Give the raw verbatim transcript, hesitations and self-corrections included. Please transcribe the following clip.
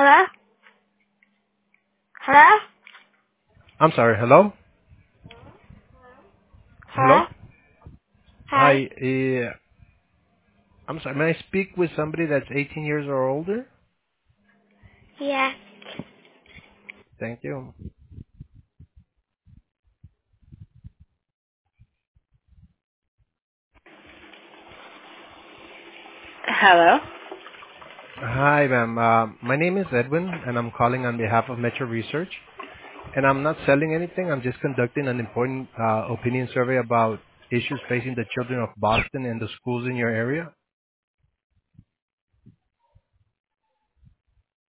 Hello? Hello? I'm sorry. Hello? Hello? Hello? Hi. Hi. Uh, I'm sorry. May I speak with somebody that's eighteen years or older? Yeah. Thank you. Hello? Hi, ma'am. Uh, my name is Edwin, and I'm calling on behalf of Metro Research. And I'm not selling anything. I'm just conducting an important uh, opinion survey about issues facing the children of Boston and the schools in your area.